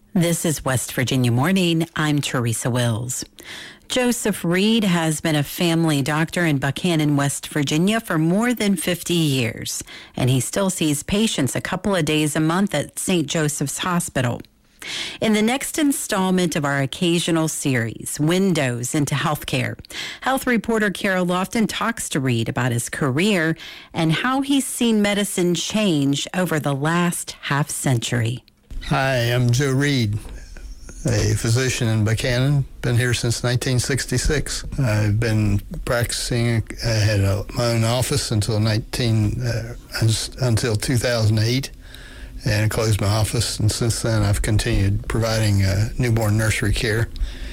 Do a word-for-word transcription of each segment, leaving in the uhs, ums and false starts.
This is West Virginia Morning. I'm Teresa Wills. Joseph Reed has been a family doctor in Buchanan, West Virginia for more than fifty years, and he still sees patients a couple of days a month at Saint Joseph's Hospital. In the next installment of our occasional series, Windows into Healthcare, health reporter Carol Lofton talks to Reed about his career and how he's seen medicine change over the last half century. Hi, I'm Joe Reed, a physician in Buchanan. Been here since nineteen sixty-six. I've been practicing. I had a, my own office until nineteen uh, until two thousand eight, and I closed my office. And since then, I've continued providing uh, newborn nursery care.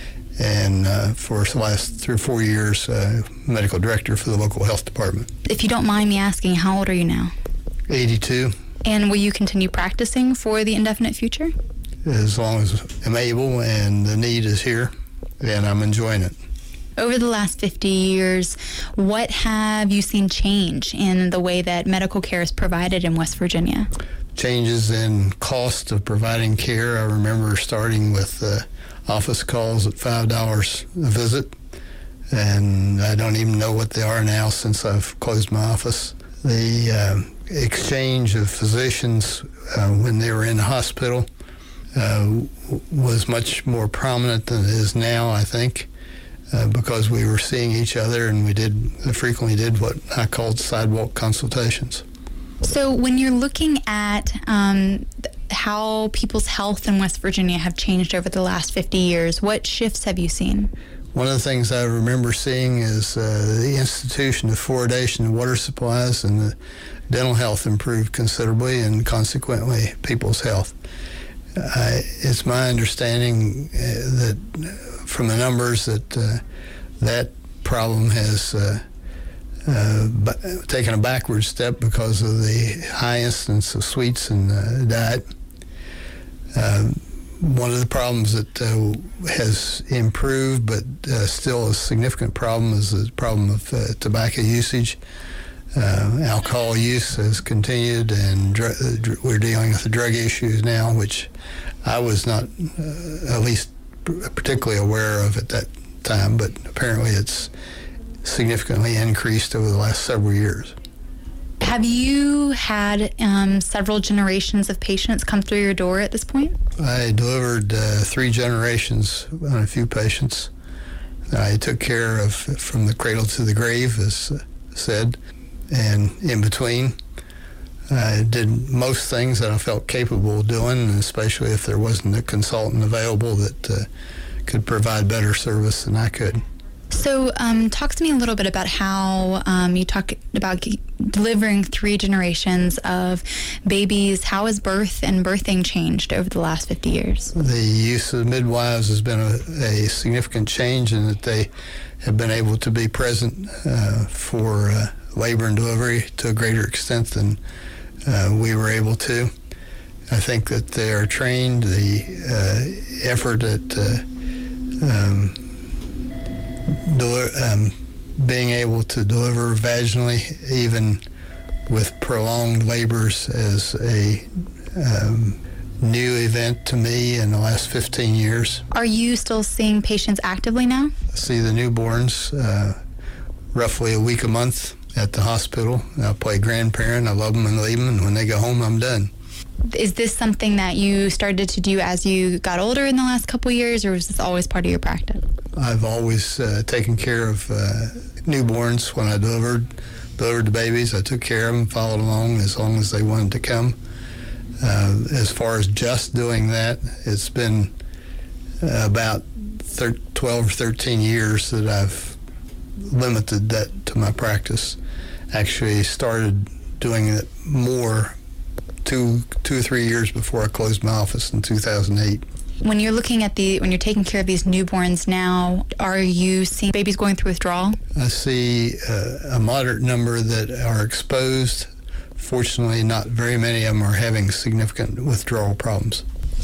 And uh, for the last three or four years, uh, medical director for the local health department. If you don't mind me asking, how old are you now? eighty-two. And will you continue practicing for the indefinite future? As long as I'm able and the need is here, and I'm enjoying it. Over the last fifty years, what have you seen change in the way that medical care is provided in West Virginia? Changes in cost of providing care. I remember starting with uh, office calls at five dollars a visit, and I don't even know what they are now since I've closed my office. The uh, exchange of physicians uh, when they were in the hospital uh, was much more prominent than it is now, I think, uh, because we were seeing each other, and we did frequently did what I called sidewalk consultations. So when you're looking at um, how people's health in West Virginia have changed over the last fifty years, what shifts have you seen? One of the things I remember seeing is uh, the institution of fluoridation and water supplies, and the dental health improved considerably, and consequently people's health. Uh, it's my understanding uh, that uh, from the numbers that uh, that problem has uh, uh, b- taken a backward step because of the high incidence of sweets in the diet. Uh, One of the problems that uh, has improved, but uh, still a significant problem, is the problem of uh, tobacco usage. Uh, alcohol use has continued, and dr- we're dealing with the drug issues now, which I was not uh, at least particularly aware of at that time, but apparently it's significantly increased over the last several years. Have you had um, several generations of patients come through your door at this point? I delivered uh, three generations on a few patients. I took care of from the cradle to the grave, as uh, said, and in between. I did most things that I felt capable of doing, especially if there wasn't a consultant available that uh, could provide better service than I could. So um, talk to me a little bit about how um, you talk about g- delivering three generations of babies. How has birth and birthing changed over the last fifty years? The use of midwives has been a, a significant change in that they have been able to be present uh, for uh, labor and delivery to a greater extent than uh, we were able to. I think that they are trained. The uh, effort at uh, um, Deli- um, being able to deliver vaginally, even with prolonged labors, as a um, new event to me in the last fifteen years. Are you still seeing patients actively now? I see the newborns uh, roughly a week a month at the hospital. I play grandparent. I love them and leave them, and when they go home, I'm done. Is this something that you started to do as you got older in the last couple of years, or was this always part of your practice? I've always uh, taken care of uh, newborns when I delivered delivered the babies. I took care of them, followed along as long as they wanted to come. Uh, as far as just doing that, it's been uh, about thir- twelve or thirteen years that I've limited that to my practice. Actually started doing it more two, two or three years before I closed my office in two thousand eight. When you're looking at the, when you're taking care of these newborns now, are you seeing babies going through withdrawal? I see uh, a moderate number that are exposed. Fortunately, not very many of them are having significant withdrawal problems.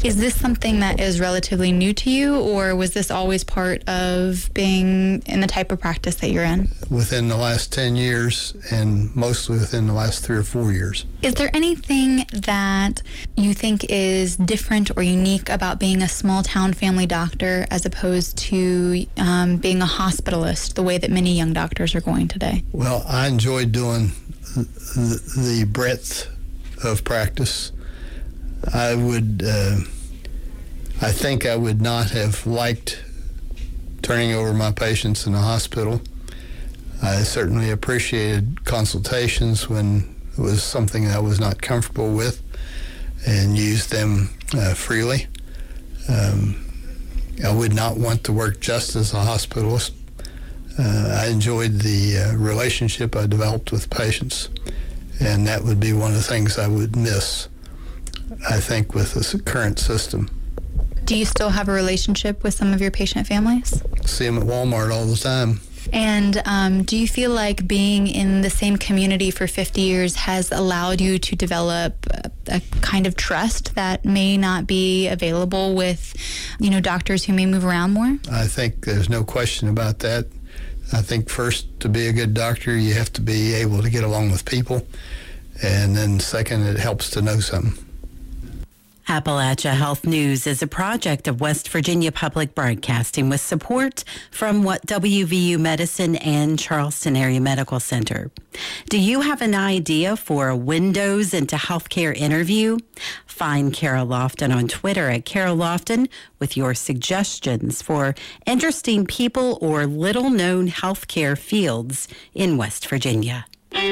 Is this something that is relatively new to you, or was this always part of being in the type of practice that you're in? Within the last ten years, and mostly within the last three or four years. Is there anything that you think is different or unique about being a small town family doctor as opposed to um, being a hospitalist, the way that many young doctors are going today? Well, I enjoyed doing the, the breadth of practice. I would, uh, I think I would not have liked turning over my patients in the hospital. I certainly appreciated consultations when it was something I was not comfortable with, and used them uh, freely. Um, I would not want to work just as a hospitalist. Uh, I enjoyed the uh, relationship I developed with patients, and that would be one of the things I would miss, I think, with this current system. Do you still have a relationship with some of your patient families? See them at Walmart all the time. And um, do you feel like being in the same community for fifty years has allowed you to develop a, a kind of trust that may not be available with, you know, doctors who may move around more? I think there's no question about that. I think first, to be a good doctor, you have to be able to get along with people. And then second, it helps to know something. Appalachia Health News is a project of West Virginia Public Broadcasting with support from what W V U Medicine and Charleston Area Medical Center. Do you have an idea for a Windows into Healthcare interview? Find Carol Lofton on Twitter at Carol Lofton with your suggestions for interesting people or little-known healthcare fields in West Virginia.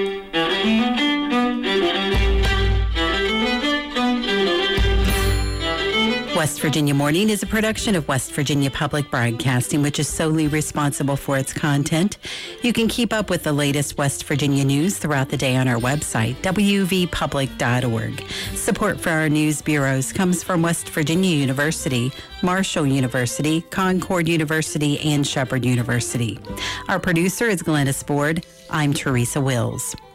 West Virginia Morning is a production of West Virginia Public Broadcasting, which is solely responsible for its content. You can keep up with the latest West Virginia news throughout the day on our website, w v public dot org. Support for our news bureaus comes from West Virginia University, Marshall University, Concord University, and Shepherd University. Our producer is Glennis Ford. I'm Teresa Wills.